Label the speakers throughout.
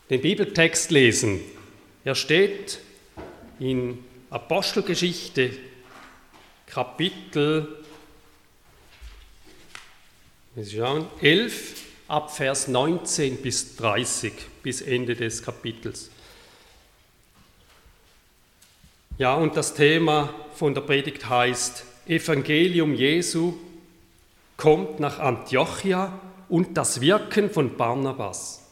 Speaker 1: den Bibeltext lesen. Er steht in Apostelgeschichte, Kapitel 11, ab Vers 19 bis 30, bis Ende des Kapitels. Ja, und das Thema von der Predigt heißt: Evangelium Jesu kommt nach Antiochia und das Wirken von Barnabas.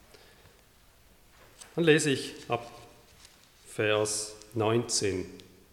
Speaker 1: Dann lese ich ab Vers 19.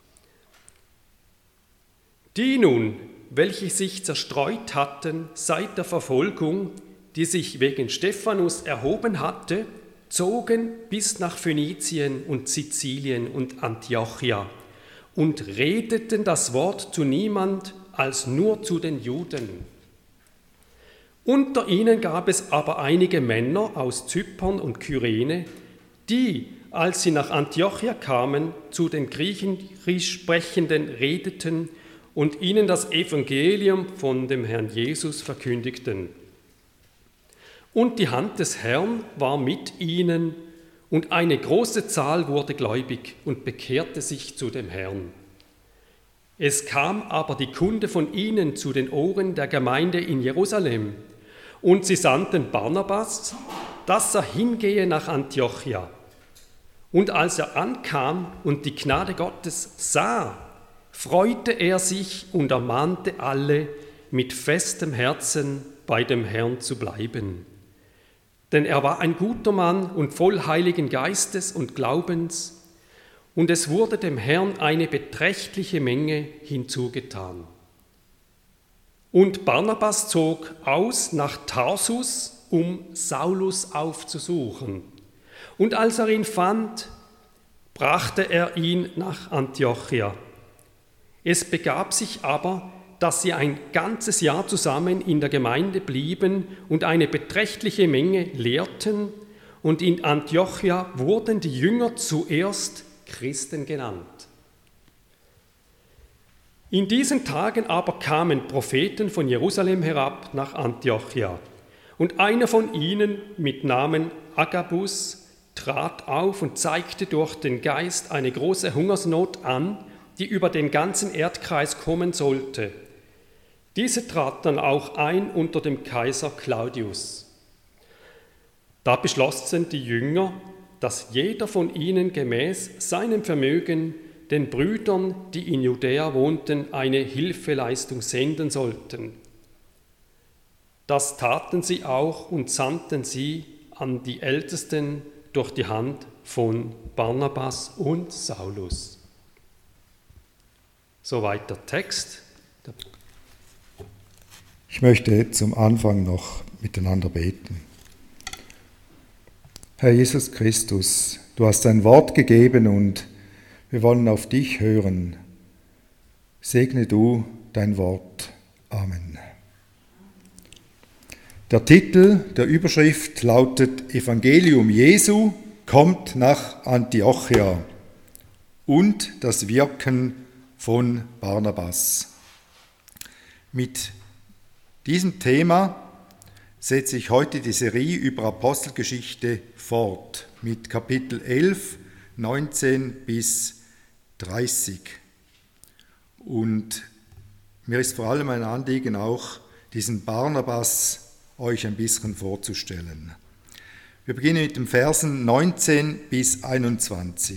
Speaker 1: Die nun, welche sich zerstreut hatten seit der Verfolgung, die sich wegen Stephanus erhoben hatte, zogen bis nach Phönizien und Sizilien und Antiochia und redeten das Wort zu niemand als nur zu den Juden. Unter ihnen gab es aber einige Männer aus Zypern und Kyrene, die, als sie nach Antiochia kamen, zu den Griechisch Sprechenden redeten und ihnen das Evangelium von dem Herrn Jesus verkündigten. Und die Hand des Herrn war mit ihnen, und eine große Zahl wurde gläubig und bekehrte sich zu dem Herrn. Es kam aber die Kunde von ihnen zu den Ohren der Gemeinde in Jerusalem, und sie sandten Barnabas, dass er hingehe nach Antiochia. Und als er ankam und die Gnade Gottes sah, freute er sich und ermahnte alle, mit festem Herzen bei dem Herrn zu bleiben. Denn er war ein guter Mann und voll Heiligen Geistes und Glaubens, und es wurde dem Herrn eine beträchtliche Menge hinzugetan. Und Barnabas zog aus nach Tarsus, um Saulus aufzusuchen. Und als er ihn fand, brachte er ihn nach Antiochia. Es begab sich aber, dass sie ein ganzes Jahr zusammen in der Gemeinde blieben und eine beträchtliche Menge lehrten, und in Antiochia wurden die Jünger zuerst Christen genannt. In diesen Tagen aber kamen Propheten von Jerusalem herab nach Antiochia, und einer von ihnen mit Namen Agabus trat auf und zeigte durch den Geist eine große Hungersnot an, die über den ganzen Erdkreis kommen sollte. Diese trat dann auch ein unter dem Kaiser Claudius. Da beschlossen die Jünger, dass jeder von ihnen gemäß seinem Vermögen den Brüdern, die in Judäa wohnten, eine Hilfeleistung senden sollten. Das taten sie auch und sandten sie an die Ältesten durch die Hand von Barnabas und Saulus. Soweit der Text.
Speaker 2: Ich möchte zum Anfang noch miteinander beten. Herr Jesus Christus, du hast dein Wort gegeben und wir wollen auf dich hören. Segne du dein Wort. Amen. Der Titel der Überschrift lautet: Evangelium Jesu kommt nach Antiochia und das Wirken von Barnabas. Mit diesem Thema setze ich heute die Serie über Apostelgeschichte fort, mit Kapitel 11, 19 bis 30. Und mir ist vor allem ein Anliegen, auch diesen Barnabas euch ein bisschen vorzustellen. Wir beginnen mit den Versen 19 bis 21.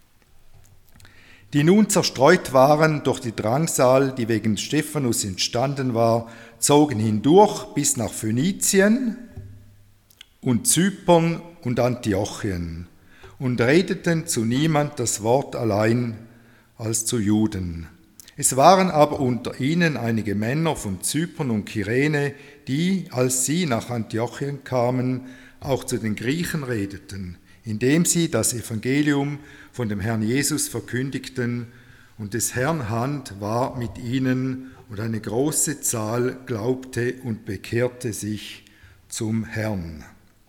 Speaker 2: Die nun zerstreut waren durch die Drangsal, die wegen Stephanus entstanden war, zogen hindurch bis nach Phönizien und Zypern und Antiochien und redeten zu niemand das Wort allein als zu Juden. Es waren aber unter ihnen einige Männer von Zypern und Kyrene, die, als sie nach Antiochien kamen, auch zu den Griechen redeten, indem sie das Evangelium von dem Herrn Jesus verkündigten, und des Herrn Hand war mit ihnen, und eine große Zahl glaubte und bekehrte sich zum Herrn.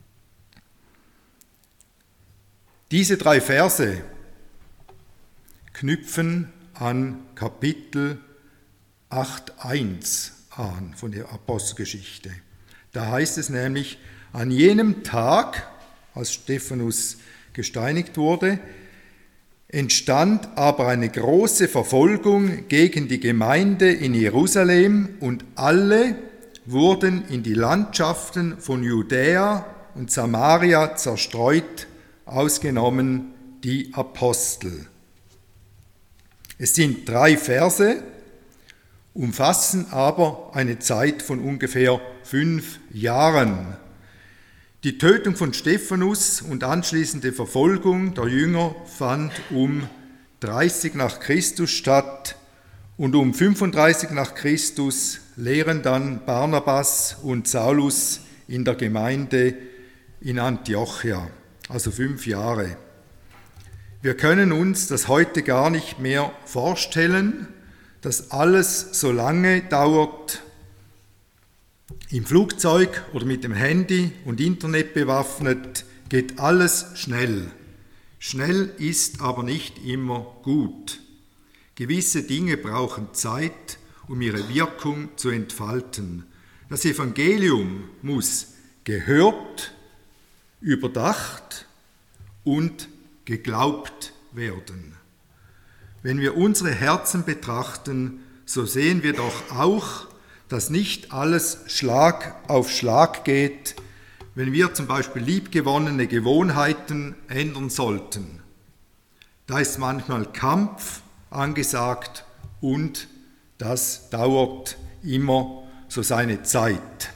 Speaker 2: Diese 3 Verse knüpfen an Kapitel 8,1 an von der Apostelgeschichte. Da heißt es nämlich: An jenem Tag als Stephanus gesteinigt wurde, entstand aber eine große Verfolgung gegen die Gemeinde in Jerusalem und alle wurden in die Landschaften von Judäa und Samaria zerstreut, ausgenommen die Apostel. Es sind 3 Verse, umfassen aber eine Zeit von ungefähr 5 Jahren. Die Tötung von Stephanus und anschließende Verfolgung der Jünger fand um 30 nach Christus statt und um 35 nach Christus lehren dann Barnabas und Saulus in der Gemeinde in Antiochia, also 5 Jahre. Wir können uns das heute gar nicht mehr vorstellen, dass alles so lange dauert, im Flugzeug oder mit dem Handy und Internet bewaffnet, geht alles schnell. Schnell ist aber nicht immer gut. Gewisse Dinge brauchen Zeit, um ihre Wirkung zu entfalten. Das Evangelium muss gehört, überdacht und geglaubt werden. Wenn wir unsere Herzen betrachten, so sehen wir doch auch, dass nicht alles Schlag auf Schlag geht, wenn wir zum Beispiel liebgewonnene Gewohnheiten ändern sollten. Da ist manchmal Kampf angesagt und das dauert immer so seine Zeit.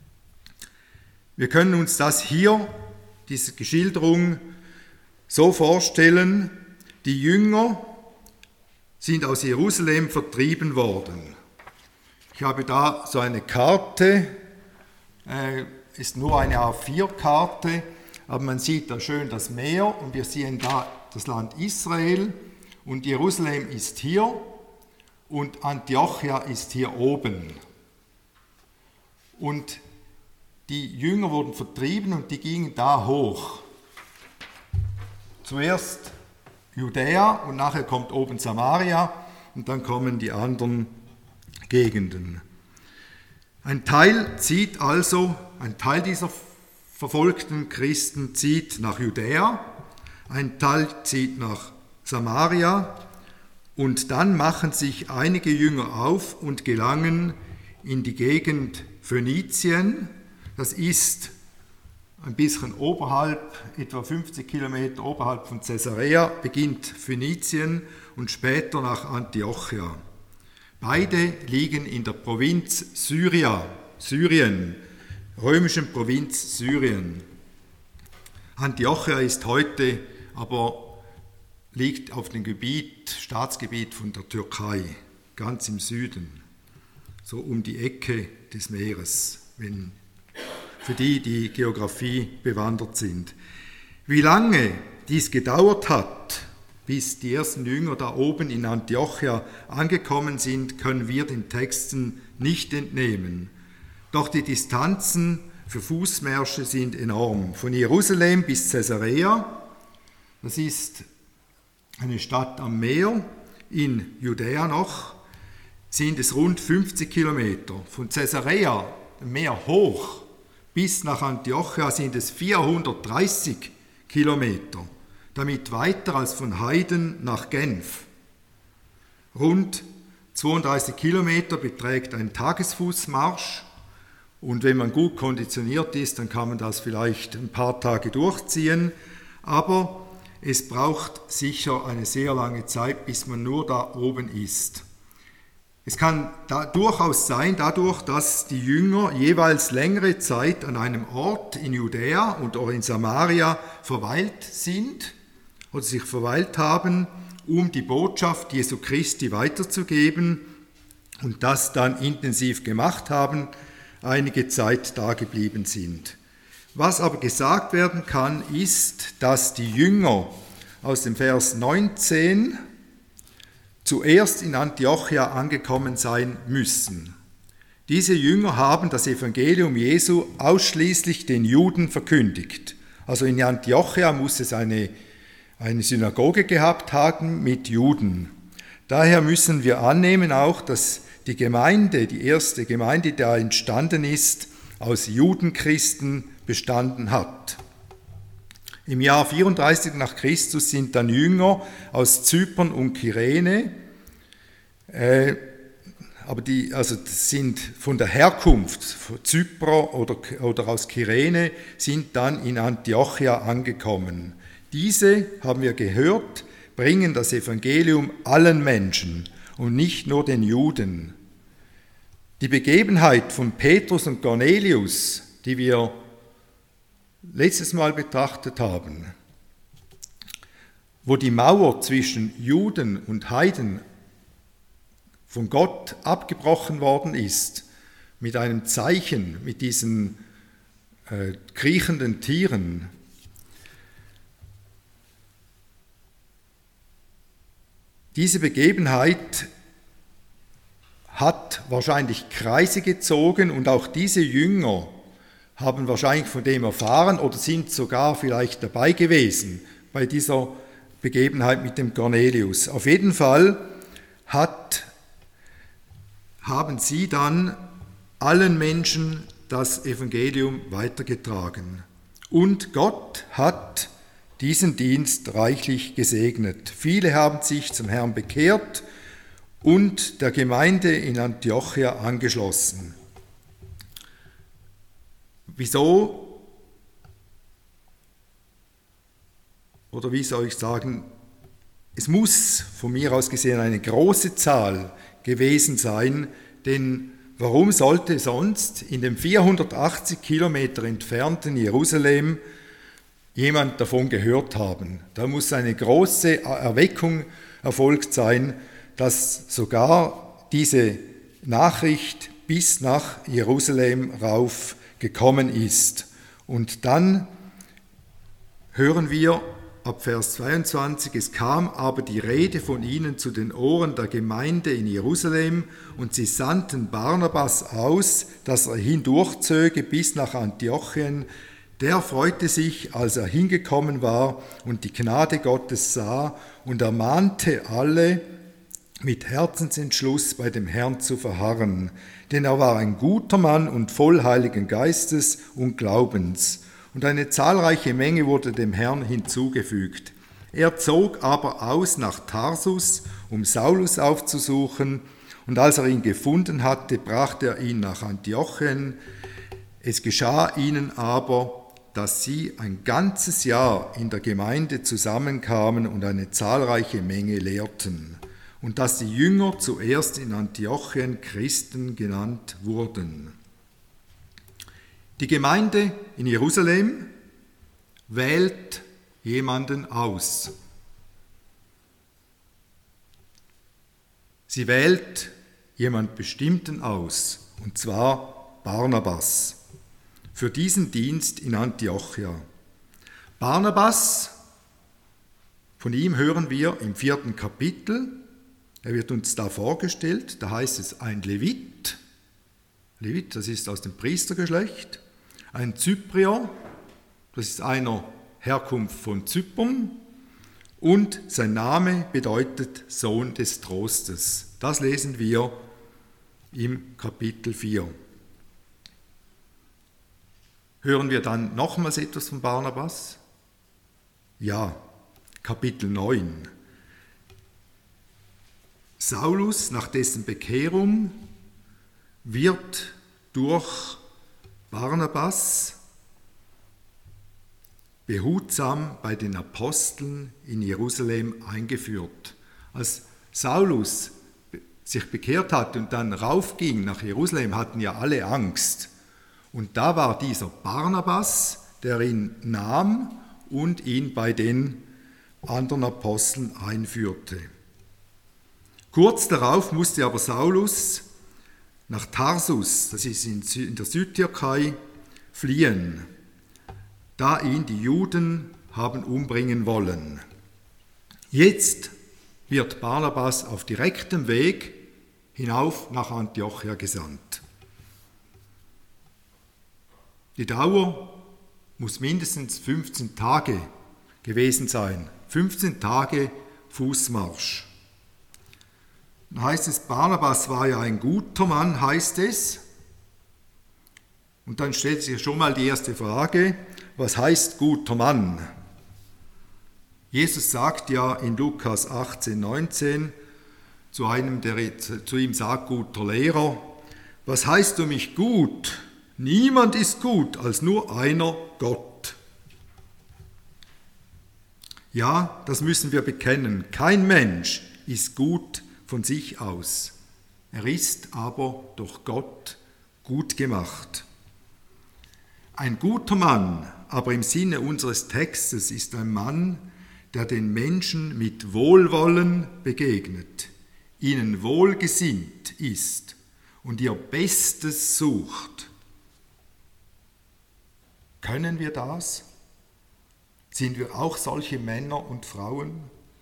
Speaker 2: Wir können uns das hier, diese Geschilderung, so vorstellen, die Jünger sind aus Jerusalem vertrieben worden. Ich habe da so eine Karte, ist nur eine A4-Karte, aber man sieht da schön das Meer und wir sehen da das Land Israel und Jerusalem ist hier und Antiochia ist hier oben. Und die Jünger wurden vertrieben und die gingen da hoch. Zuerst Judäa und nachher kommt oben Samaria und dann kommen die anderen Gegenden. Ein Teil dieser verfolgten Christen zieht nach Judäa, ein Teil zieht nach Samaria und dann machen sich einige Jünger auf und gelangen in die Gegend Phönizien. Das ist ein bisschen oberhalb, etwa 50 Kilometer oberhalb von Caesarea, beginnt Phönizien und später nach Antiochia. Beide liegen in der Provinz Syrien, römischen Provinz Syrien. Antiochia ist heute aber liegt auf dem Staatsgebiet von der Türkei, ganz im Süden, so um die Ecke des Meeres, für die Geografie bewandert sind. Wie lange dies gedauert hat, bis die ersten Jünger da oben in Antiochia angekommen sind, können wir den Texten nicht entnehmen. Doch die Distanzen für Fußmärsche sind enorm. Von Jerusalem bis Caesarea, das ist eine Stadt am Meer, in Judäa noch, sind es rund 50 Kilometer. Von Caesarea, Meer hoch, bis nach Antiochia sind es 430 Kilometer. Damit weiter als von Heiden nach Genf. Rund 32 Kilometer beträgt ein Tagesfußmarsch und wenn man gut konditioniert ist, dann kann man das vielleicht ein paar Tage durchziehen, aber es braucht sicher eine sehr lange Zeit, bis man nur da oben ist. Es kann durchaus sein, dadurch, dass die Jünger jeweils längere Zeit an einem Ort in Judäa und auch in Samaria verweilt sind, oder sich verweilt haben, um die Botschaft Jesu Christi weiterzugeben und das dann intensiv gemacht haben, einige Zeit da geblieben sind. Was aber gesagt werden kann, ist, dass die Jünger aus dem Vers 19 zuerst in Antiochia angekommen sein müssen. Diese Jünger haben das Evangelium Jesu ausschließlich den Juden verkündigt. Also in Antiochia muss es eine Synagoge gehabt haben mit Juden. Daher müssen wir annehmen auch, dass die erste Gemeinde, die da entstanden ist, aus Judenchristen bestanden hat. Im Jahr 34 nach Christus sind dann Jünger aus Zypern und Kyrene, das sind von der Herkunft, von Zyprer oder aus Kyrene, sind dann in Antiochia angekommen. Diese, haben wir gehört, bringen das Evangelium allen Menschen und nicht nur den Juden. Die Begebenheit von Petrus und Cornelius, die wir letztes Mal betrachtet haben, wo die Mauer zwischen Juden und Heiden von Gott abgebrochen worden ist, mit einem Zeichen, mit diesen kriechenden Tieren. Diese Begebenheit hat wahrscheinlich Kreise gezogen und auch diese Jünger haben wahrscheinlich von dem erfahren oder sind sogar vielleicht dabei gewesen bei dieser Begebenheit mit dem Cornelius. Auf jeden Fall haben sie dann allen Menschen das Evangelium weitergetragen. Und Gott hat diesen Dienst reichlich gesegnet. Viele haben sich zum Herrn bekehrt und der Gemeinde in Antiochia angeschlossen. Wieso? Oder wie soll ich sagen? Es muss von mir aus gesehen eine große Zahl gewesen sein, denn warum sollte sonst in dem 480 Kilometer entfernten Jerusalem jemand davon gehört haben? Da muss eine große Erweckung erfolgt sein, dass sogar diese Nachricht bis nach Jerusalem rauf gekommen ist. Und dann hören wir ab Vers 22, es kam aber die Rede von ihnen zu den Ohren der Gemeinde in Jerusalem und sie sandten Barnabas aus, dass er hindurchzöge bis nach Antiochien. Der freute sich, als er hingekommen war und die Gnade Gottes sah und ermahnte alle, mit Herzensentschluss bei dem Herrn zu verharren. Denn er war ein guter Mann und voll Heiligen Geistes und Glaubens. Und eine zahlreiche Menge wurde dem Herrn hinzugefügt. Er zog aber aus nach Tarsus, um Saulus aufzusuchen, und als er ihn gefunden hatte, brachte er ihn nach Antiochien. Es geschah ihnen aber, dass sie ein ganzes Jahr in der Gemeinde zusammenkamen und eine zahlreiche Menge lehrten, und dass die Jünger zuerst in Antiochien Christen genannt wurden. Die Gemeinde in Jerusalem wählt jemanden aus. Sie wählt jemand Bestimmten aus, und zwar Barnabas, für diesen Dienst in Antiochia. Barnabas, von ihm hören wir im 4. Kapitel, er wird uns da vorgestellt, da heißt es ein Levit, das ist aus dem Priestergeschlecht, ein Zyprier, das ist einer Herkunft von Zypern, und sein Name bedeutet Sohn des Trostes. Das lesen wir im Kapitel 4. Hören wir dann nochmals etwas von Barnabas? Ja, Kapitel 9. Saulus, nach dessen Bekehrung, wird durch Barnabas behutsam bei den Aposteln in Jerusalem eingeführt. Als Saulus sich bekehrt hat und dann raufging nach Jerusalem, hatten ja alle Angst. Und da war dieser Barnabas, der ihn nahm und ihn bei den anderen Aposteln einführte. Kurz darauf musste aber Saulus nach Tarsus, das ist in der Südtürkei, fliehen, da ihn die Juden haben umbringen wollen. Jetzt wird Barnabas auf direktem Weg hinauf nach Antiochia gesandt. Die Dauer muss mindestens 15 Tage gewesen sein. 15 Tage Fußmarsch. Dann heißt es, Barnabas war ja ein guter Mann, heißt es. Und dann stellt sich schon mal die erste Frage, was heißt guter Mann? Jesus sagt ja in Lukas 18, 19 zu einem, der zu ihm sagt, guter Lehrer, was heißt du mich gut? Niemand ist gut als nur einer, Gott. Ja, das müssen wir bekennen. Kein Mensch ist gut von sich aus. Er ist aber durch Gott gut gemacht. Ein guter Mann, aber im Sinne unseres Textes, ist ein Mann, der den Menschen mit Wohlwollen begegnet, ihnen wohlgesinnt ist und ihr Bestes sucht. Können wir das? Sind wir auch solche Männer und Frauen?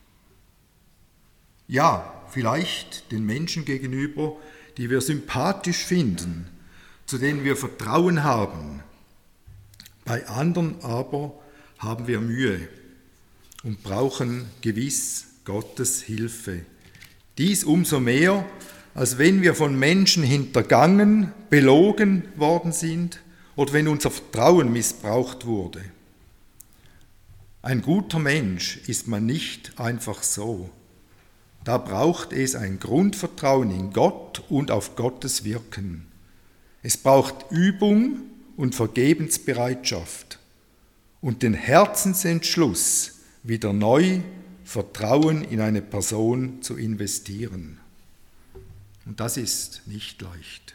Speaker 2: Ja, vielleicht den Menschen gegenüber, die wir sympathisch finden, zu denen wir Vertrauen haben. Bei anderen aber haben wir Mühe und brauchen gewiss Gottes Hilfe. Dies umso mehr, als wenn wir von Menschen hintergangen, belogen worden sind oder wenn unser Vertrauen missbraucht wurde. Ein guter Mensch ist man nicht einfach so. Da braucht es ein Grundvertrauen in Gott und auf Gottes Wirken. Es braucht Übung und Vergebensbereitschaft und den Herzensentschluss, wieder neu Vertrauen in eine Person zu investieren. Und das ist nicht leicht.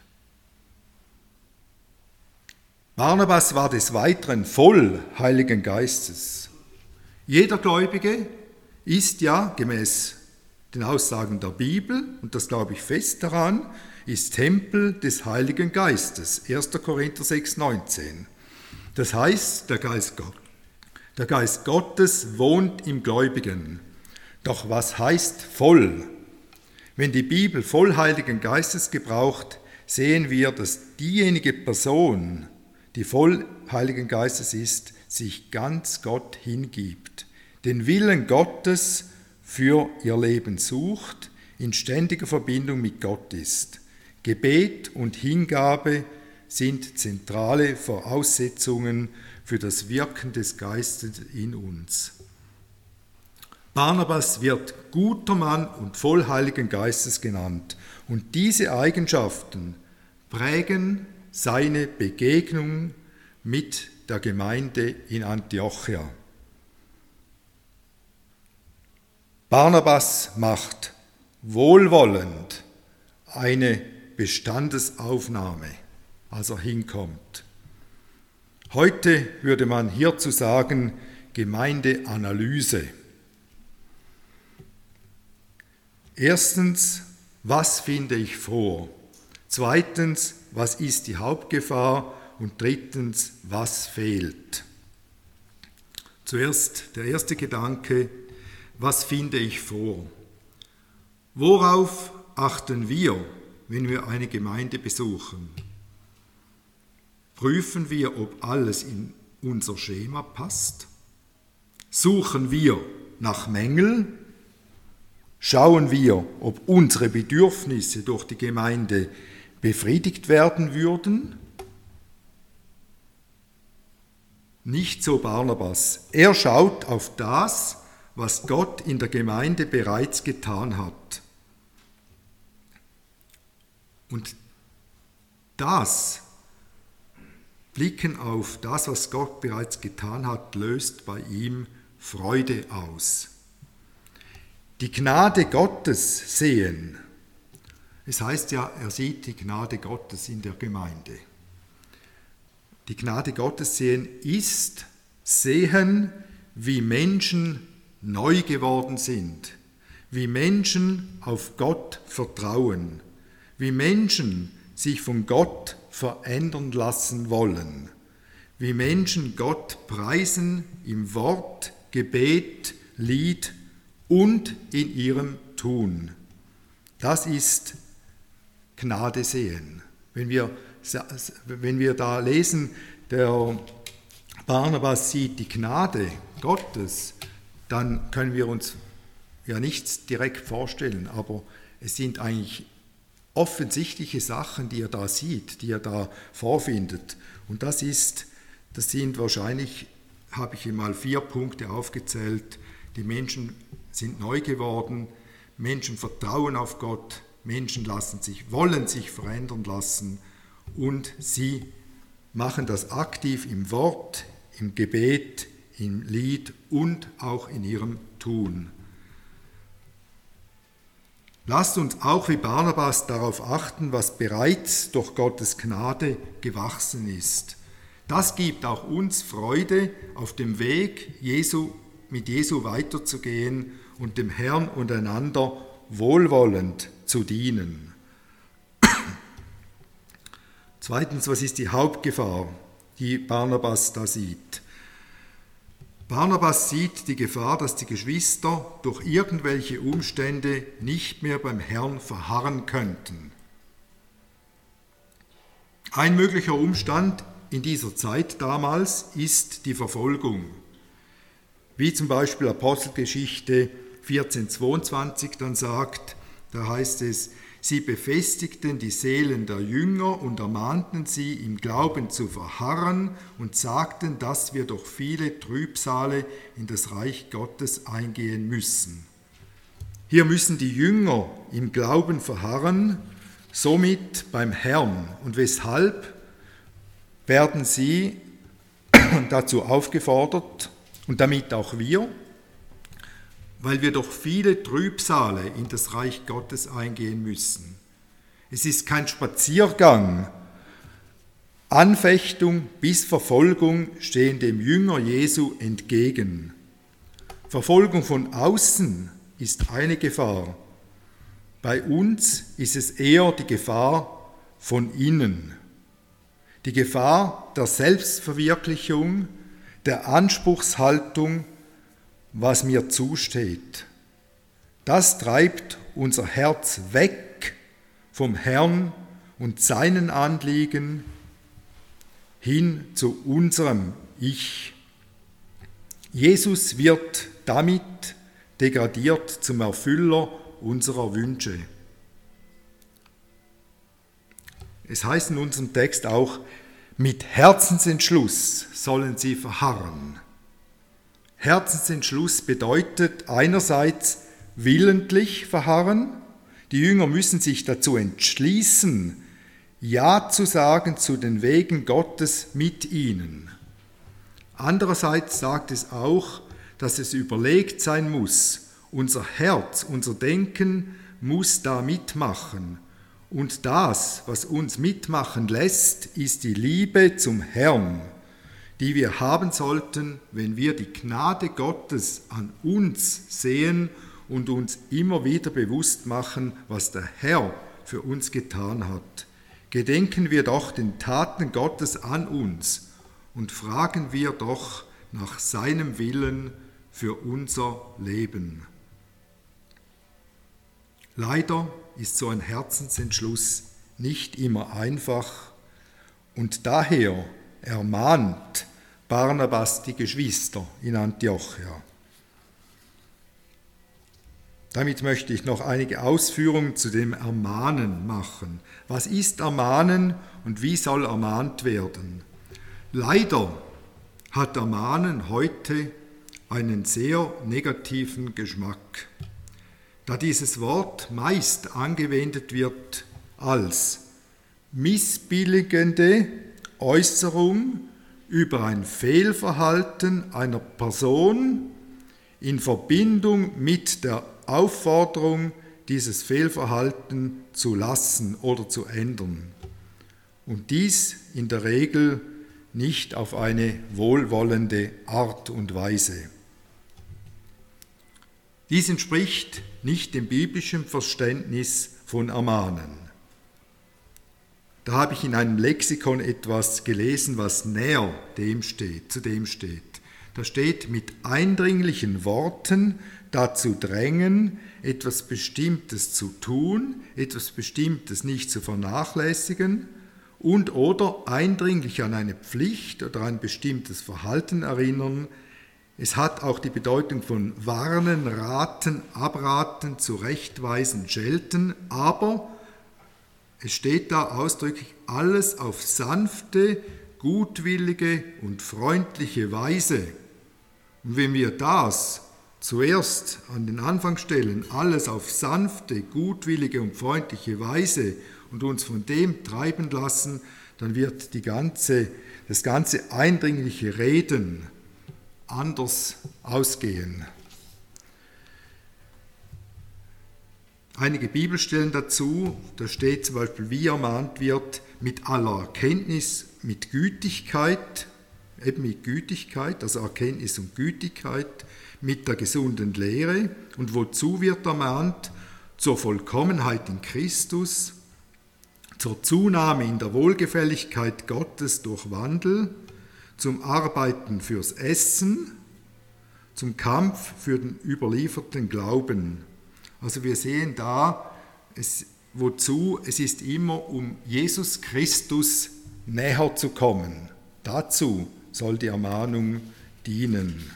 Speaker 2: Barnabas war des Weiteren voll Heiligen Geistes. Jeder Gläubige ist ja gemäß den Aussagen der Bibel, und das glaube ich fest daran, ist Tempel des Heiligen Geistes. 1. Korinther 6, 19. Das heißt, der Geist Gottes wohnt im Gläubigen. Doch was heißt voll? Wenn die Bibel voll Heiligen Geistes gebraucht, sehen wir, dass diejenige Person, die voll Heiligen Geistes ist, sich ganz Gott hingibt, den Willen Gottes für ihr Leben sucht, in ständiger Verbindung mit Gott ist. Gebet und Hingabe sind zentrale Voraussetzungen für das Wirken des Geistes in uns. Barnabas wird guter Mann und voll Heiligen Geistes genannt, und diese Eigenschaften prägen seine Begegnung mit der Gemeinde in Antiochia. Barnabas macht wohlwollend eine Bestandesaufnahme, als er hinkommt. Heute würde man hierzu sagen Gemeindeanalyse. Erstens, was finde ich vor? Zweitens, was ist die Hauptgefahr? Und drittens, was fehlt? Zuerst der erste Gedanke, was finde ich vor? Worauf achten wir, wenn wir eine Gemeinde besuchen? Prüfen wir, ob alles in unser Schema passt? Suchen wir nach Mängeln? Schauen wir, ob unsere Bedürfnisse durch die Gemeinde befriedigt werden würden? Nicht so Barnabas. Er schaut auf das, was Gott in der Gemeinde bereits getan hat. Und das Blicken auf das, was Gott bereits getan hat, löst bei ihm Freude aus. Die Gnade Gottes sehen. Es heißt ja, er sieht die Gnade Gottes in der Gemeinde. Die Gnade Gottes sehen ist sehen, wie Menschen neu geworden sind, wie Menschen auf Gott vertrauen, wie Menschen sich von Gott verändern lassen wollen, wie Menschen Gott preisen im Wort, Gebet, Lied und in ihrem Tun. Das ist Gnade sehen. Wenn wir da lesen, der Barnabas sieht die Gnade Gottes, dann können wir uns ja nichts direkt vorstellen, aber es sind eigentlich offensichtliche Sachen, die er da sieht, die er da vorfindet. Und das sind wahrscheinlich, habe ich ihm mal 4 Punkte aufgezählt, Die Menschen sind neu geworden, Menschen vertrauen auf Gott, Menschen wollen sich verändern lassen und sie machen das aktiv im Wort, im Gebet, im Lied und auch in ihrem Tun. Lasst uns auch wie Barnabas darauf achten, was bereits durch Gottes Gnade gewachsen ist. Das gibt auch uns Freude, auf dem Weg mit Jesu weiterzugehen und dem Herrn und einander wohlwollend zu dienen. Zweitens, was ist die Hauptgefahr, die Barnabas da sieht? Barnabas sieht die Gefahr, dass die Geschwister durch irgendwelche Umstände nicht mehr beim Herrn verharren könnten. Ein möglicher Umstand in dieser Zeit damals ist die Verfolgung. Wie zum Beispiel Apostelgeschichte 14,22 dann sagt, da heißt es, sie befestigten die Seelen der Jünger und ermahnten sie, im Glauben zu verharren und sagten, dass wir durch viele Trübsale in das Reich Gottes eingehen müssen. Hier müssen die Jünger im Glauben verharren, somit beim Herrn. Und weshalb werden sie dazu aufgefordert und damit auch wir? Weil wir durch viele Trübsale in das Reich Gottes eingehen müssen. Es ist kein Spaziergang. Anfechtung bis Verfolgung stehen dem Jünger Jesu entgegen. Verfolgung von außen ist eine Gefahr. Bei uns ist es eher die Gefahr von innen. Die Gefahr der Selbstverwirklichung, der Anspruchshaltung, was mir zusteht. Das treibt unser Herz weg vom Herrn und seinen Anliegen hin zu unserem Ich. Jesus wird damit degradiert zum Erfüller unserer Wünsche. Es heißt in unserem Text auch, mit Herzensentschluss sollen sie verharren. Herzensentschluss bedeutet einerseits willentlich verharren. Die Jünger müssen sich dazu entschließen, Ja zu sagen zu den Wegen Gottes mit ihnen. Andererseits sagt es auch, dass es überlegt sein muss. Unser Herz, unser Denken muss da mitmachen. Und das, was uns mitmachen lässt, ist die Liebe zum Herrn, die wir haben sollten, wenn wir die Gnade Gottes an uns sehen und uns immer wieder bewusst machen, was der Herr für uns getan hat. Gedenken wir doch den Taten Gottes an uns und fragen wir doch nach seinem Willen für unser Leben. Leider ist so ein Herzensentschluss nicht immer einfach und daher ermahnt Barnabas die Geschwister in Antiochia. Damit möchte ich noch einige Ausführungen zu dem Ermahnen machen. Was ist Ermahnen und wie soll ermahnt werden? Leider hat Ermahnen heute einen sehr negativen Geschmack, da dieses Wort meist angewendet wird als missbilligende Äußerung über ein Fehlverhalten einer Person in Verbindung mit der Aufforderung, dieses Fehlverhalten zu lassen oder zu ändern. Und dies in der Regel nicht auf eine wohlwollende Art und Weise. Dies entspricht nicht dem biblischen Verständnis von Ermahnen. Da habe ich in einem Lexikon etwas gelesen, was näher zu dem steht. Da steht, mit eindringlichen Worten dazu drängen, etwas Bestimmtes zu tun, etwas Bestimmtes nicht zu vernachlässigen und oder eindringlich an eine Pflicht oder ein bestimmtes Verhalten erinnern. Es hat auch die Bedeutung von warnen, raten, abraten, zurechtweisen, schelten, aber es steht da ausdrücklich alles auf sanfte, gutwillige und freundliche Weise. Und wenn wir das zuerst an den Anfang stellen, alles auf sanfte, gutwillige und freundliche Weise und uns von dem treiben lassen, dann wird das ganze eindringliche Reden anders ausgehen. Einige Bibelstellen dazu, da steht zum Beispiel, wie ermahnt wird, mit aller Erkenntnis, mit Gütigkeit, also Erkenntnis und Gütigkeit, mit der gesunden Lehre. Und wozu wird ermahnt? Zur Vollkommenheit in Christus, zur Zunahme in der Wohlgefälligkeit Gottes durch Wandel, zum Arbeiten fürs Essen, zum Kampf für den überlieferten Glauben. Also wir sehen da, wozu? Es ist immer, um Jesus Christus näher zu kommen. Dazu soll die Ermahnung dienen.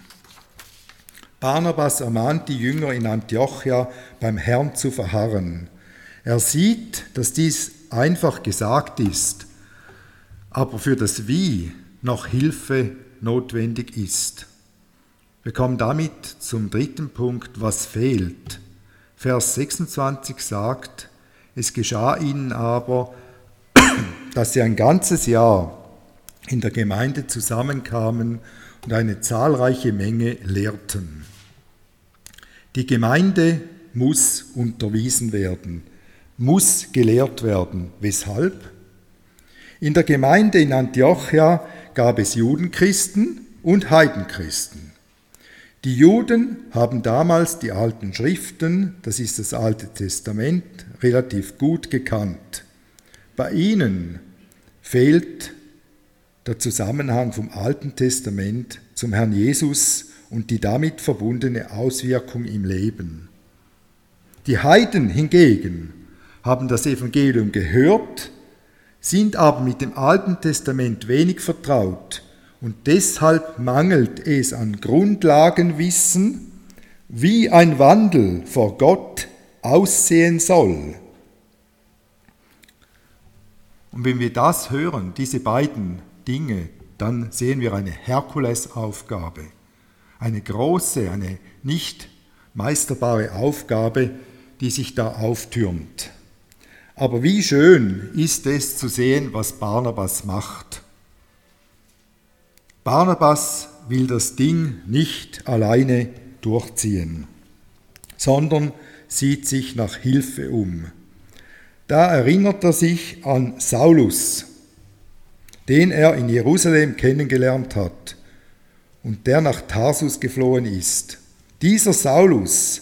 Speaker 2: Barnabas ermahnt die Jünger in Antiochia, beim Herrn zu verharren. Er sieht, dass dies einfach gesagt ist, aber für das Wie noch Hilfe notwendig ist. Wir kommen damit zum dritten Punkt, was fehlt. Vers 26 sagt, es geschah ihnen aber, dass sie ein ganzes Jahr in der Gemeinde zusammenkamen und eine zahlreiche Menge lehrten. Die Gemeinde muss unterwiesen werden, muss gelehrt werden. Weshalb? In der Gemeinde in Antiochia gab es Judenchristen und Heidenchristen. Die Juden haben damals die alten Schriften, das ist das Alte Testament, relativ gut gekannt. Bei ihnen fehlt der Zusammenhang vom Alten Testament zum Herrn Jesus und die damit verbundene Auswirkung im Leben. Die Heiden hingegen haben das Evangelium gehört, sind aber mit dem Alten Testament wenig vertraut und deshalb mangelt es an Grundlagenwissen, wie ein Wandel vor Gott aussehen soll. Und wenn wir das hören, diese beiden Dinge, dann sehen wir eine Herkulesaufgabe, eine große, eine nicht meisterbare Aufgabe, die sich da auftürmt. Aber wie schön ist es zu sehen, was Barnabas macht. Barnabas will das Ding nicht alleine durchziehen, sondern sieht sich nach Hilfe um. Da erinnert er sich an Saulus, den er in Jerusalem kennengelernt hat und der nach Tarsus geflohen ist. Diesen Saulus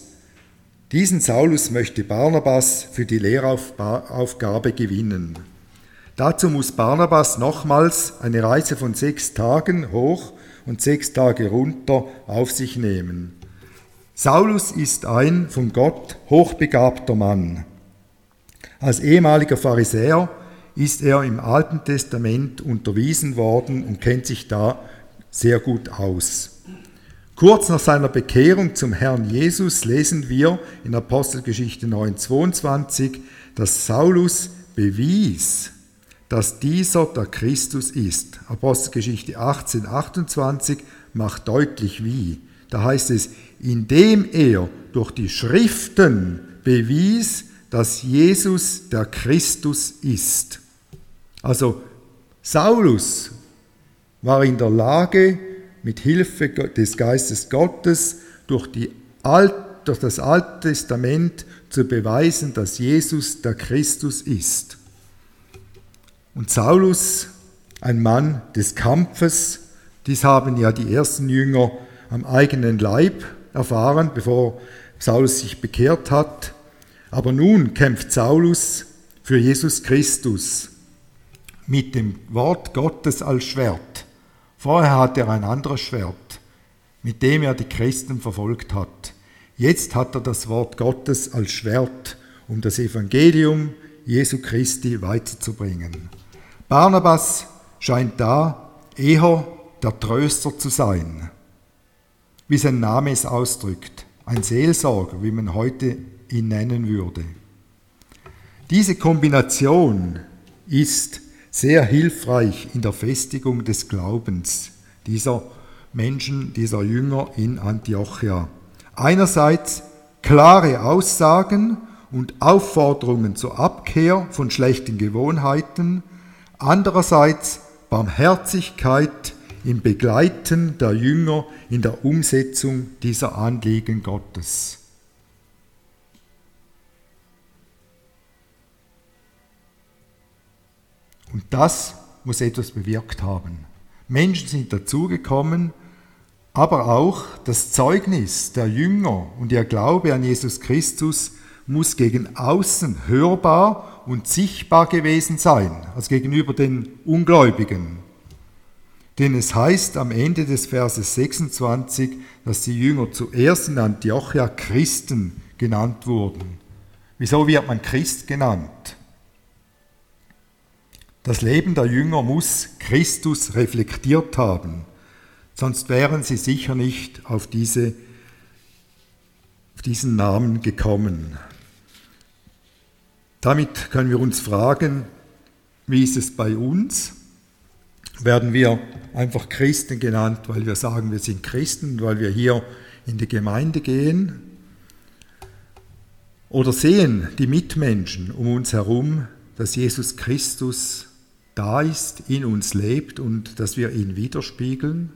Speaker 2: möchte Barnabas für die Lehraufgabe gewinnen. Dazu muss Barnabas nochmals eine Reise von 6 Tagen hoch und 6 Tage runter auf sich nehmen. Saulus ist ein von Gott hochbegabter Mann. Als ehemaliger Pharisäer ist er im Alten Testament unterwiesen worden und kennt sich da sehr gut aus. Kurz nach seiner Bekehrung zum Herrn Jesus lesen wir in Apostelgeschichte 9,22, dass Saulus bewies, dass dieser der Christus ist. Apostelgeschichte 18,28 macht deutlich wie. Da heißt es, indem er durch die Schriften bewies, dass Jesus der Christus ist. Also Saulus war in der Lage, mit Hilfe des Geistes Gottes durch das Alte Testament zu beweisen, dass Jesus der Christus ist. Und Saulus, ein Mann des Kampfes, dies haben ja die ersten Jünger am eigenen Leib erfahren, bevor Saulus sich bekehrt hat. Aber nun kämpft Saulus für Jesus Christus mit dem Wort Gottes als Schwert. Vorher hatte er ein anderes Schwert, mit dem er die Christen verfolgt hat. Jetzt hat er das Wort Gottes als Schwert, um das Evangelium Jesu Christi weiterzubringen. Barnabas scheint da eher der Tröster zu sein, wie sein Name es ausdrückt, ein Seelsorger, wie man heute ihn nennen würde. Diese Kombination ist sehr hilfreich in der Festigung des Glaubens dieser Menschen, dieser Jünger in Antiochia. Einerseits klare Aussagen und Aufforderungen zur Abkehr von schlechten Gewohnheiten, andererseits Barmherzigkeit im Begleiten der Jünger in der Umsetzung dieser Anliegen Gottes. Und das muss etwas bewirkt haben. Menschen sind dazugekommen, aber auch das Zeugnis der Jünger und ihr Glaube an Jesus Christus muss gegen außen hörbar und sichtbar gewesen sein, also gegenüber den Ungläubigen. Denn es heißt am Ende des Verses 26, dass die Jünger zuerst in Antiochia Christen genannt wurden. Wieso wird man Christ genannt? Das Leben der Jünger muss Christus reflektiert haben, sonst wären sie sicher nicht auf diesen Namen gekommen. Damit können wir uns fragen, wie ist es bei uns? Werden wir einfach Christen genannt, weil wir sagen, wir sind Christen, weil wir hier in die Gemeinde gehen? Oder sehen die Mitmenschen um uns herum, dass Jesus Christus da ist, in uns lebt und dass wir ihn widerspiegeln?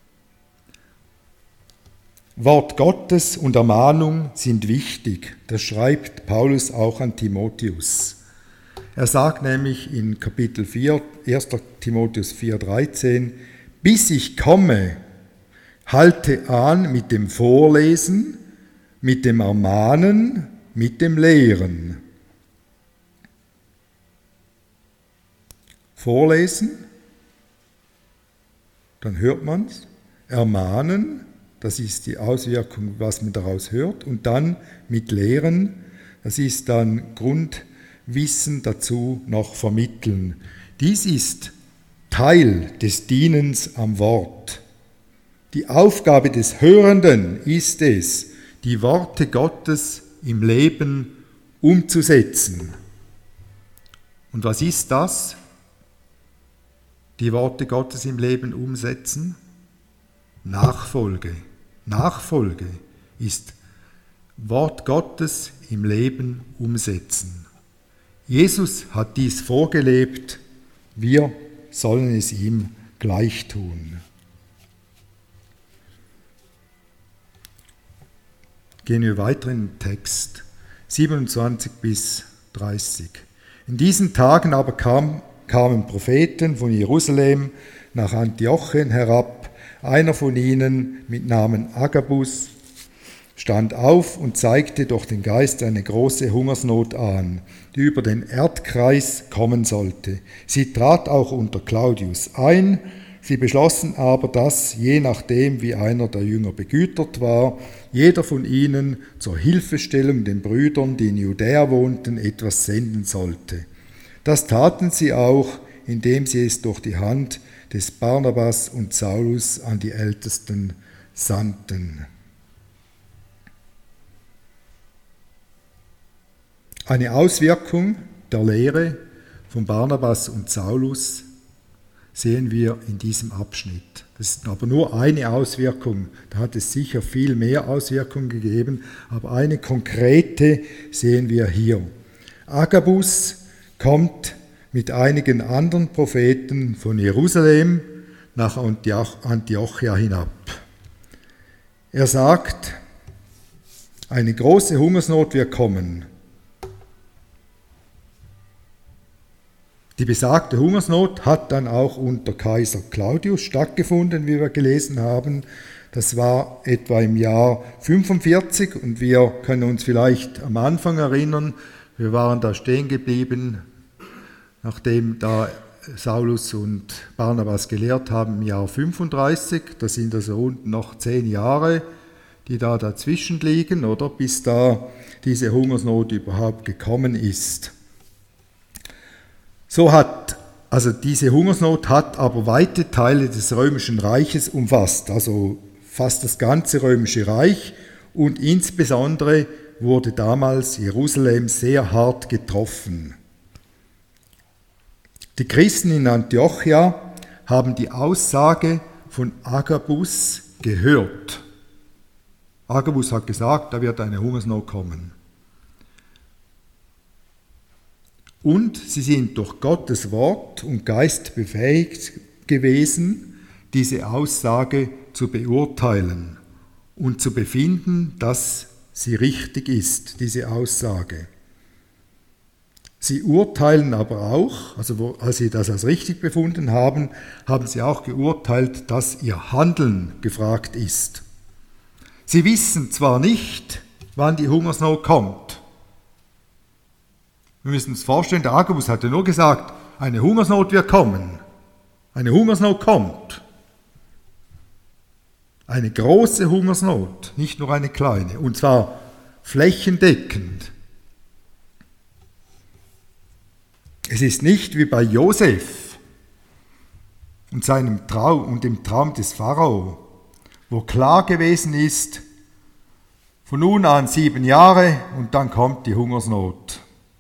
Speaker 2: Wort Gottes und Ermahnung sind wichtig. Das schreibt Paulus auch an Timotheus. Er sagt nämlich in Kapitel 4, 1. Timotheus 4,13, bis ich komme, halte an mit dem Vorlesen, mit dem Ermahnen, mit dem Lehren. Vorlesen, dann hört man es. Ermahnen, das ist die Auswirkung, was man daraus hört. Und dann mit Lehren, das ist dann Grundwissen dazu noch vermitteln. Dies ist Teil des Dienens am Wort. Die Aufgabe des Hörenden ist es, die Worte Gottes im Leben umzusetzen. Und was ist das? Die Worte Gottes im Leben umsetzen? Nachfolge. Nachfolge ist Wort Gottes im Leben umsetzen. Jesus hat dies vorgelebt, wir sollen es ihm gleich tun. Gehen wir weiter in den Text, 27 bis 30. In diesen Tagen aber kamen Propheten von Jerusalem nach Antiochien herab. Einer von ihnen mit Namen Agabus stand auf und zeigte durch den Geist eine große Hungersnot an, die über den Erdkreis kommen sollte. Sie trat auch unter Claudius ein. Sie beschlossen aber, dass, je nachdem wie einer der Jünger begütert war, jeder von ihnen zur Hilfestellung den Brüdern, die in Judäa wohnten, etwas senden sollte. Das taten sie auch, indem sie es durch die Hand des Barnabas und Saulus an die Ältesten sandten. Eine Auswirkung der Lehre von Barnabas und Saulus sehen wir in diesem Abschnitt. Das ist aber nur eine Auswirkung, da hat es sicher viel mehr Auswirkungen gegeben, aber eine konkrete sehen wir hier. Agabus kommt mit einigen anderen Propheten von Jerusalem nach Antiochia hinab. Er sagt, eine große Hungersnot wird kommen. Die besagte Hungersnot hat dann auch unter Kaiser Claudius stattgefunden, wie wir gelesen haben. Das war etwa im Jahr 45 und wir können uns vielleicht am Anfang erinnern, wir waren da stehen geblieben, nachdem da Saulus und Barnabas gelehrt haben im Jahr 35. Das sind also unten noch 10 Jahre, die da dazwischen liegen, oder bis da diese Hungersnot überhaupt gekommen ist. Diese Hungersnot hat aber weite Teile des Römischen Reiches umfasst, also fast das ganze Römische Reich, und insbesondere wurde damals Jerusalem sehr hart getroffen. Die Christen in Antiochia haben die Aussage von Agabus gehört. Agabus hat gesagt, da wird eine Hungersnot kommen. Und sie sind durch Gottes Wort und Geist befähigt gewesen, diese Aussage zu beurteilen und zu befinden, dass sie richtig ist, diese Aussage. Sie urteilen aber auch, also als sie das als richtig befunden haben, haben sie auch geurteilt, dass ihr Handeln gefragt ist. Sie wissen zwar nicht, wann die Hungersnot kommt. Wir müssen uns vorstellen, der Agabus hatte nur gesagt, eine Hungersnot wird kommen. Eine Hungersnot kommt. Eine große Hungersnot, nicht nur eine kleine, und zwar flächendeckend. Es ist nicht wie bei Josef und seinem Traum und dem Traum des Pharao, wo klar gewesen ist, von nun an 7 Jahre und dann kommt die Hungersnot.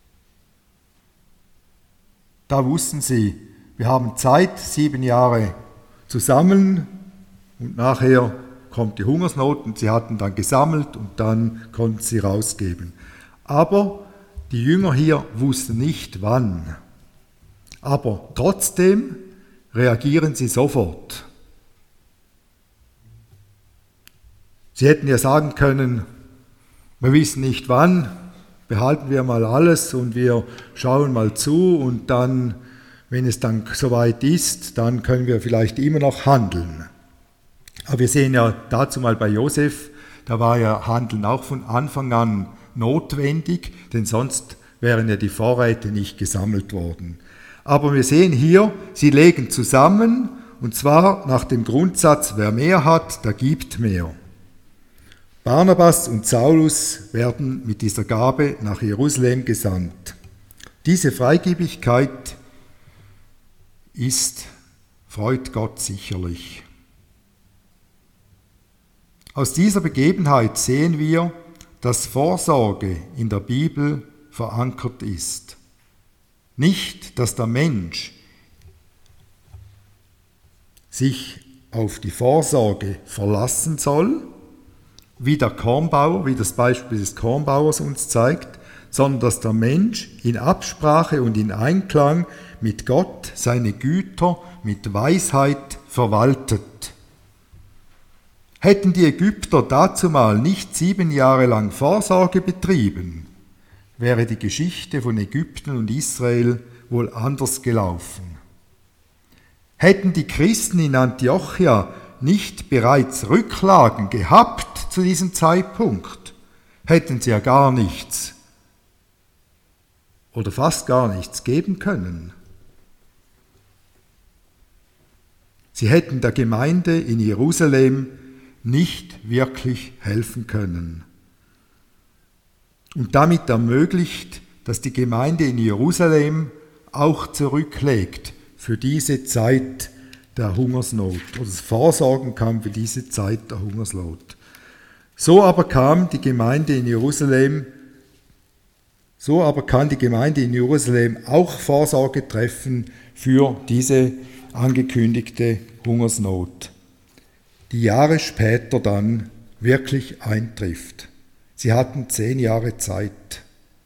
Speaker 2: Da wussten sie, wir haben Zeit, 7 Jahre zu sammeln und nachher kommt die Hungersnot und sie hatten dann gesammelt und dann konnten sie rausgeben. Aber die Jünger hier wussten nicht wann. Aber trotzdem reagieren sie sofort. Sie hätten ja sagen können, wir wissen nicht wann, behalten wir mal alles und wir schauen mal zu und dann, wenn es dann soweit ist, dann können wir vielleicht immer noch handeln. Aber wir sehen ja dazu mal bei Josef, da war ja Handeln auch von Anfang an notwendig, denn sonst wären ja die Vorräte nicht gesammelt worden. Aber wir sehen hier, sie legen zusammen und zwar nach dem Grundsatz, wer mehr hat, der gibt mehr. Barnabas und Saulus werden mit dieser Gabe nach Jerusalem gesandt. Diese Freigebigkeit freut Gott sicherlich. Aus dieser Begebenheit sehen wir, dass Vorsorge in der Bibel verankert ist. Nicht, dass der Mensch sich auf die Vorsorge verlassen soll, wie der Kornbauer, wie das Beispiel des Kornbauers uns zeigt, sondern dass der Mensch in Absprache und in Einklang mit Gott seine Güter mit Weisheit verwaltet. Hätten die Ägypter dazumal nicht 7 Jahre lang Vorsorge betrieben, wäre die Geschichte von Ägypten und Israel wohl anders gelaufen. Hätten die Christen in Antiochia nicht bereits Rücklagen gehabt zu diesem Zeitpunkt, hätten sie ja gar nichts oder fast gar nichts geben können. Sie hätten der Gemeinde in Jerusalem nicht wirklich helfen können. Und damit ermöglicht, dass die Gemeinde in Jerusalem auch zurücklegt für diese Zeit der Hungersnot oder das Vorsorgen kam für diese Zeit der Hungersnot. So aber kann die Gemeinde in Jerusalem auch Vorsorge treffen für diese angekündigte Hungersnot, die Jahre später dann wirklich eintrifft. Sie hatten 10 Jahre Zeit.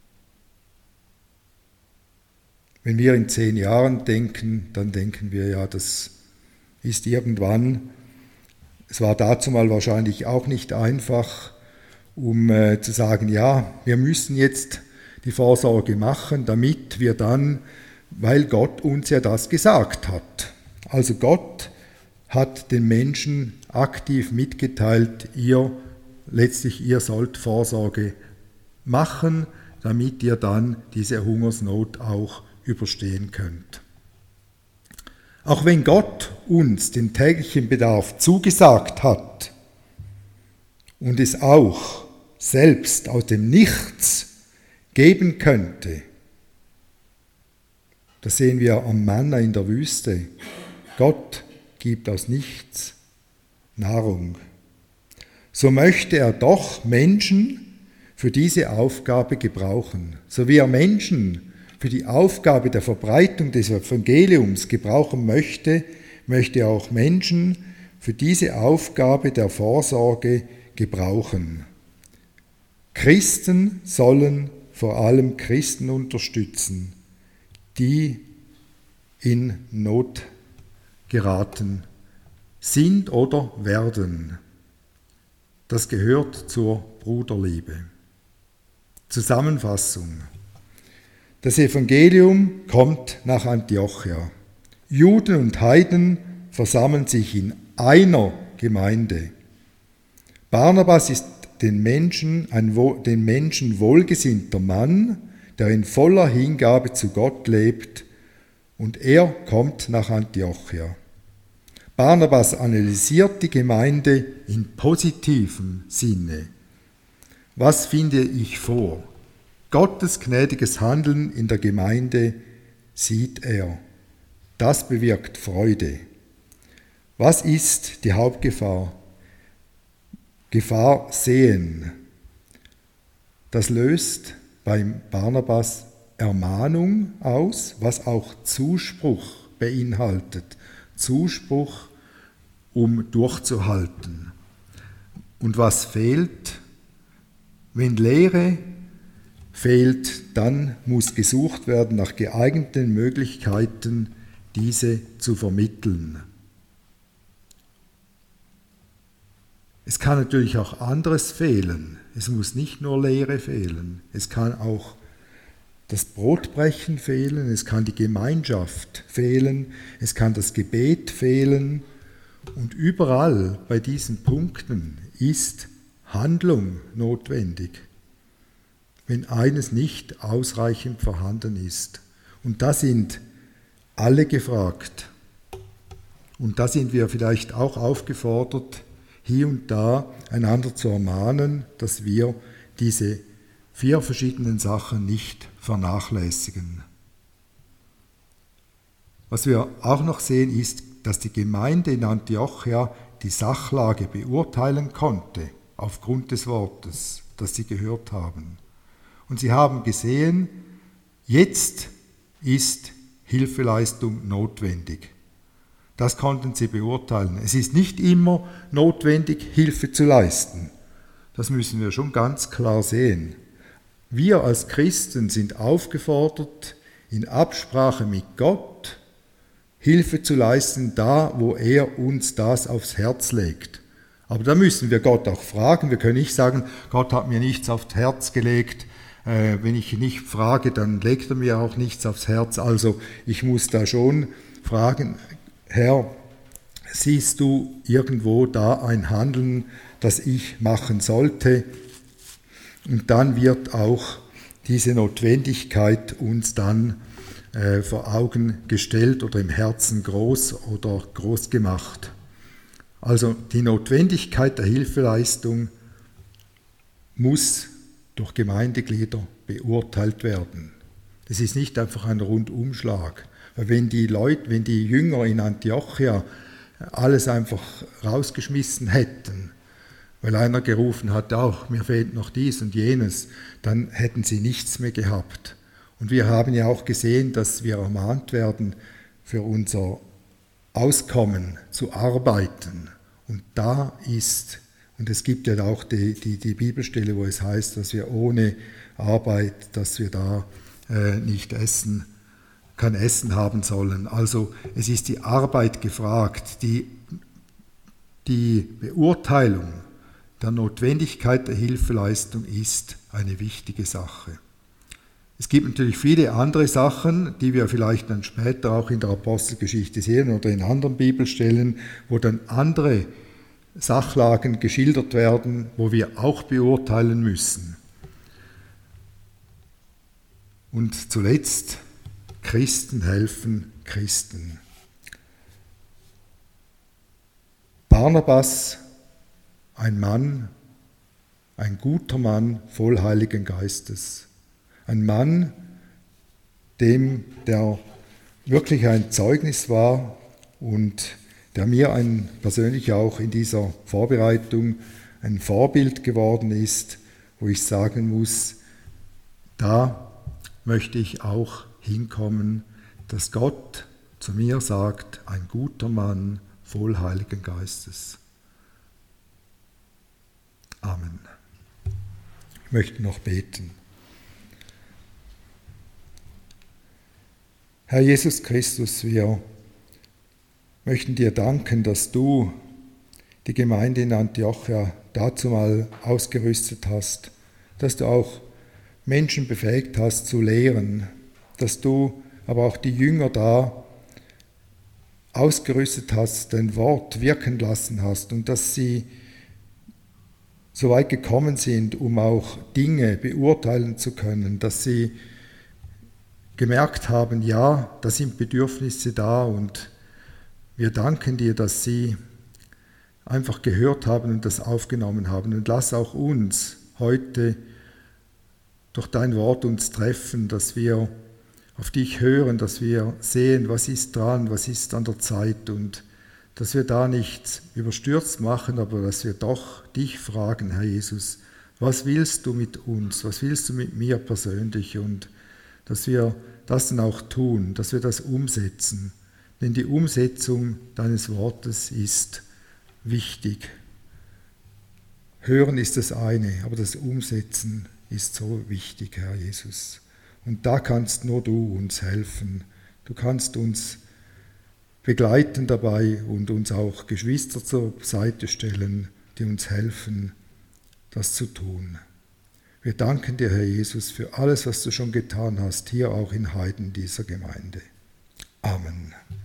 Speaker 2: Wenn wir in 10 Jahren denken, dann denken wir ja, das ist irgendwann. Es war dazu mal wahrscheinlich auch nicht einfach, um zu sagen, ja, wir müssen jetzt die Vorsorge machen, damit wir dann, weil Gott uns ja das gesagt hat. Also Gott hat den Menschen aktiv mitgeteilt, ihr sollt Vorsorge machen, damit ihr dann diese Hungersnot auch überstehen könnt. Auch wenn Gott uns den täglichen Bedarf zugesagt hat und es auch selbst aus dem Nichts geben könnte, das sehen wir am Manna in der Wüste. Gott gibt aus nichts Nahrung. So möchte er doch Menschen für diese Aufgabe gebrauchen. So wie er Menschen für die Aufgabe der Verbreitung des Evangeliums gebrauchen möchte, möchte er auch Menschen für diese Aufgabe der Vorsorge gebrauchen. Christen sollen vor allem Christen unterstützen, die in Not geraten sind oder werden. Das gehört zur Bruderliebe. Zusammenfassung. Das Evangelium kommt nach Antiochia. Juden und Heiden versammeln sich in einer Gemeinde. Barnabas ist den Menschen wohlgesinnter Mann, der in voller Hingabe zu Gott lebt, und er kommt nach Antiochia. Barnabas analysiert die Gemeinde in positivem Sinne. Was finde ich vor? Gottes gnädiges Handeln in der Gemeinde sieht er. Das bewirkt Freude. Was ist die Hauptgefahr? Gefahr sehen. Das löst beim Barnabas Ermahnung aus, was auch Zuspruch beinhaltet. Zuspruch, um durchzuhalten. Und was fehlt? Wenn Lehre fehlt, dann muss gesucht werden nach geeigneten Möglichkeiten, diese zu vermitteln. Es kann natürlich auch anderes fehlen. Es muss nicht nur Lehre fehlen. Es kann auch das Brotbrechen fehlen, es kann die Gemeinschaft fehlen, es kann das Gebet fehlen. Und überall bei diesen Punkten ist Handlung notwendig, wenn eines nicht ausreichend vorhanden ist. Und da sind alle gefragt. Und da sind wir vielleicht auch aufgefordert, hier und da einander zu ermahnen, dass wir diese 4 verschiedenen Sachen nicht vernachlässigen. Was wir auch noch sehen, ist, dass die Gemeinde in Antiochia die Sachlage beurteilen konnte, aufgrund des Wortes, das sie gehört haben. Und sie haben gesehen, jetzt ist Hilfeleistung notwendig. Das konnten sie beurteilen. Es ist nicht immer notwendig, Hilfe zu leisten. Das müssen wir schon ganz klar sehen. Wir als Christen sind aufgefordert, in Absprache mit Gott Hilfe zu leisten, da wo er uns das aufs Herz legt. Aber da müssen wir Gott auch fragen. Wir können nicht sagen, Gott hat mir nichts aufs Herz gelegt. Wenn ich nicht frage, dann legt er mir auch nichts aufs Herz. Also ich muss da schon fragen, Herr, siehst du irgendwo da ein Handeln, das ich machen sollte? Und dann wird auch diese Notwendigkeit uns dann vor Augen gestellt oder im Herzen groß oder groß gemacht. Also die Notwendigkeit der Hilfeleistung muss durch Gemeindeglieder beurteilt werden. Es ist nicht einfach ein Rundumschlag. Weil wenn die Jünger in Antiochia alles einfach rausgeschmissen hätten, weil einer gerufen hat, auch mir fehlt noch dies und jenes, dann hätten sie nichts mehr gehabt. Und wir haben ja auch gesehen, dass wir ermahnt werden, für unser Auskommen zu arbeiten. Und da ist, und es gibt ja auch die Bibelstelle, wo es heißt, dass wir ohne Arbeit, dass wir da nicht kein Essen haben sollen. Also es ist die Arbeit gefragt, die Beurteilung der Notwendigkeit der Hilfeleistung ist eine wichtige Sache. Es gibt natürlich viele andere Sachen, die wir vielleicht dann später auch in der Apostelgeschichte sehen oder in anderen Bibelstellen, wo dann andere Sachlagen geschildert werden, wo wir auch beurteilen müssen. Und zuletzt, Christen helfen Christen. Barnabas, ein Mann, ein guter Mann voll Heiligen Geistes. Ein Mann, der wirklich ein Zeugnis war und der mir persönlich auch in dieser Vorbereitung ein Vorbild geworden ist, wo ich sagen muss, da möchte ich auch hinkommen, dass Gott zu mir sagt, ein guter Mann voll Heiligen Geistes. Amen. Ich möchte noch beten. Herr Jesus Christus, wir möchten dir danken, dass du die Gemeinde in Antiochia dazu mal ausgerüstet hast, dass du auch Menschen befähigt hast zu lehren, dass du aber auch die Jünger da ausgerüstet hast, dein Wort wirken lassen hast und dass sie so weit gekommen sind, um auch Dinge beurteilen zu können, dass sie gemerkt haben, ja, da sind Bedürfnisse da und wir danken dir, dass sie einfach gehört haben und das aufgenommen haben. Und lass auch uns heute durch dein Wort uns treffen, dass wir auf dich hören, dass wir sehen, was ist dran, was ist an der Zeit und dass wir da nicht überstürzt machen, aber dass wir doch dich fragen, Herr Jesus, was willst du mit uns, was willst du mit mir persönlich und dass wir das dann auch tun, dass wir das umsetzen. Denn die Umsetzung deines Wortes ist wichtig. Hören ist das eine, aber das Umsetzen ist so wichtig, Herr Jesus. Und da kannst nur du uns helfen. Du kannst uns begleiten dabei und uns auch Geschwister zur Seite stellen, die uns helfen, das zu tun. Wir danken dir, Herr Jesus, für alles, was du schon getan hast, hier auch in Heiden dieser Gemeinde. Amen.